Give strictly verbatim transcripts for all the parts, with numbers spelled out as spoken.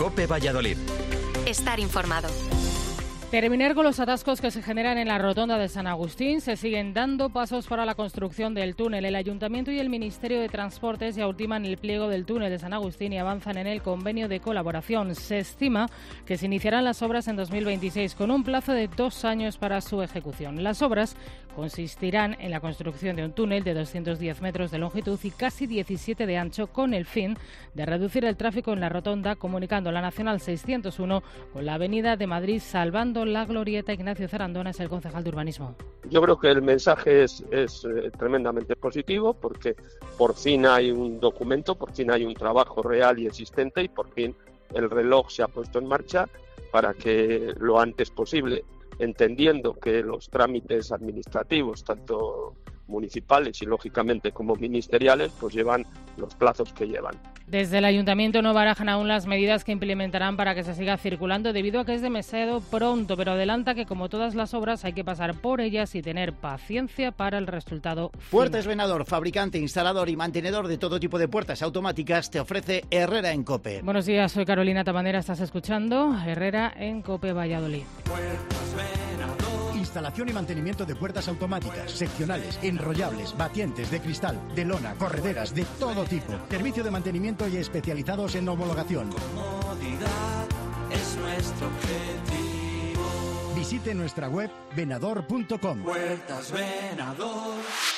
COPE Valladolid. Estar informado. Terminar con los atascos que se generan en la rotonda de San Agustín. Se siguen dando pasos para la construcción del túnel. El Ayuntamiento y el Ministerio de Transportes ya ultiman el pliego del túnel de San Agustín y avanzan en el convenio de colaboración. Se estima que se iniciarán las obras en dos mil veintiséis con un plazo de dos años para su ejecución. Las obras consistirán en la construcción de un túnel de doscientos diez metros de longitud y casi diecisiete de ancho, con el fin de reducir el tráfico en la rotonda, comunicando la Nacional seiscientos uno con la Avenida de Madrid, salvando la glorieta. Ignacio Zarandona es el concejal de urbanismo. Yo creo que el mensaje es, es eh, tremendamente positivo, porque por fin hay un documento, por fin hay un trabajo real y existente, y por fin el reloj se ha puesto en marcha para que lo antes posible, entendiendo que los trámites administrativos, tanto municipales y lógicamente como ministeriales, pues llevan los plazos que llevan. Desde el Ayuntamiento no barajan aún las medidas que implementarán para que se siga circulando, debido a que es demasiado pronto, pero adelanta que, como todas las obras, hay que pasar por ellas y tener paciencia para el resultado final. Puertas Venador, fabricante, instalador y mantenedor de todo tipo de puertas automáticas, te ofrece Herrera en COPE. Buenos días, soy Carolina Tabanera, estás escuchando Herrera en COPE Valladolid. Instalación y mantenimiento de puertas automáticas, seccionales, enrollables, batientes, de cristal, de lona, correderas, de todo tipo. Servicio de mantenimiento y especializados en homologación. Comodidad es nuestro objetivo. Visite nuestra web venador punto com. Puertas Venador.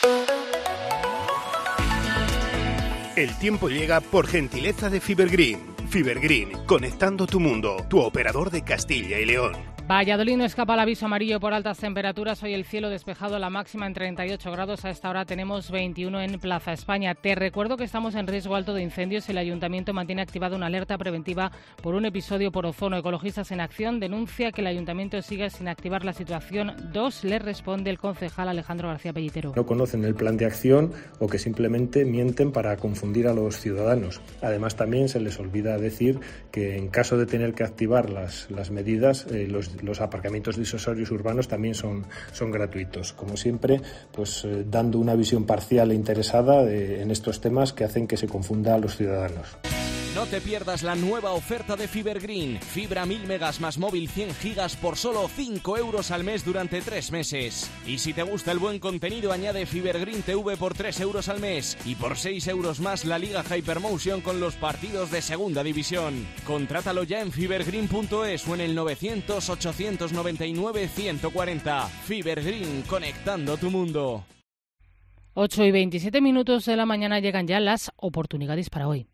El tiempo llega por gentileza de Fibergreen. Fibergreen, conectando tu mundo, tu operador de Castilla y León. Valladolid no escapa al aviso amarillo por altas temperaturas. Hoy el cielo despejado, la máxima en treinta y ocho grados. A esta hora tenemos veintiuno en Plaza España. Te recuerdo que estamos en riesgo alto de incendios. El Ayuntamiento mantiene activada una alerta preventiva por un episodio por ozono. Ecologistas en Acción denuncia que el Ayuntamiento sigue sin activar la situación. Dos, le responde el concejal Alejandro García Pellitero. No conocen el plan de acción o que simplemente mienten para confundir a los ciudadanos. Además, también se les olvida decir que en caso de tener que activar las, las medidas, eh, los Los aparcamientos disuasorios urbanos también son, son gratuitos. Como siempre, pues eh, dando una visión parcial e interesada de, en estos temas que hacen que se confunda a los ciudadanos. No te pierdas la nueva oferta de Fibergreen. Fibra mil megas más móvil cien gigas por solo cinco euros al mes durante tres meses. Y si te gusta el buen contenido, añade Fibergreen T V por tres euros al mes. Y por seis euros más la Liga Hypermotion con los partidos de Segunda División. Contrátalo ya en fibergreen punto es o en el novecientos ochocientos noventa y nueve ciento cuarenta. Fibergreen, conectando tu mundo. ocho y veintisiete minutos de la mañana llegan ya las oportunidades para hoy.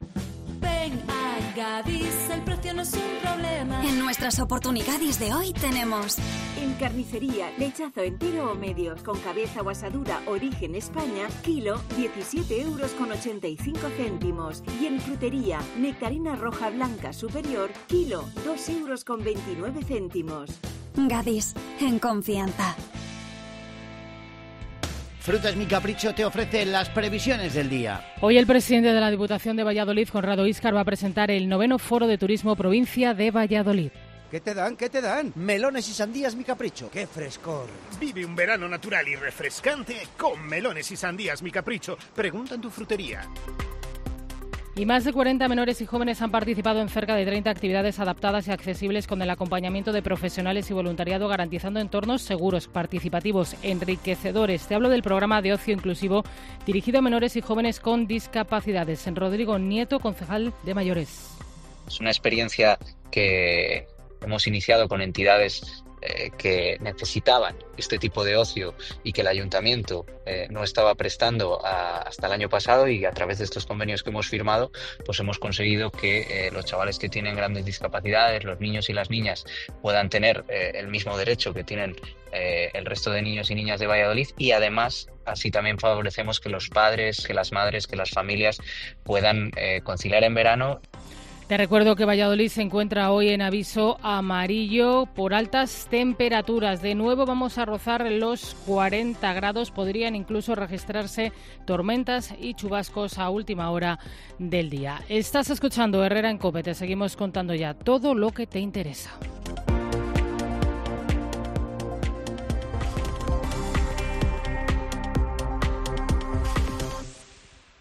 Gadis, el precio no es un problema. En nuestras oportunidades de hoy tenemos: en carnicería, lechazo entero o medio, con cabeza o asadura, origen España, kilo, diecisiete euros con ochenta y cinco céntimos. Y en frutería, nectarina roja blanca superior, kilo, dos euros con veintinueve céntimos. Gadis, en confianza. Frutas Mi Capricho te ofrece las previsiones del día. Hoy el presidente de la Diputación de Valladolid, Conrado Íscar, va a presentar el noveno Foro de Turismo Provincia de Valladolid. ¿Qué te dan? ¿Qué te dan? Melones y sandías Mi Capricho. ¡Qué frescor! Vive un verano natural y refrescante con melones y sandías Mi Capricho. Pregunta en tu frutería. Y más de cuarenta menores y jóvenes han participado en cerca de treinta actividades adaptadas y accesibles con el acompañamiento de profesionales y voluntariado, garantizando entornos seguros, participativos, enriquecedores. Te hablo del programa de ocio inclusivo dirigido a menores y jóvenes con discapacidades. En Rodrigo Nieto, concejal de mayores. Es una experiencia que hemos iniciado con entidades eh, que necesitaban este tipo de ocio y que el ayuntamiento eh, no estaba prestando a, hasta el año pasado, y a través de estos convenios que hemos firmado pues hemos conseguido que eh, los chavales que tienen grandes discapacidades, los niños y las niñas, puedan tener eh, el mismo derecho que tienen eh, el resto de niños y niñas de Valladolid, y además así también favorecemos que los padres, que las madres, que las familias puedan eh, conciliar en verano. Te recuerdo que Valladolid se encuentra hoy en aviso amarillo por altas temperaturas. De nuevo vamos a rozar los cuarenta grados. Podrían incluso registrarse tormentas y chubascos a última hora del día. Estás escuchando Herrera en COPE. Te seguimos contando ya todo lo que te interesa.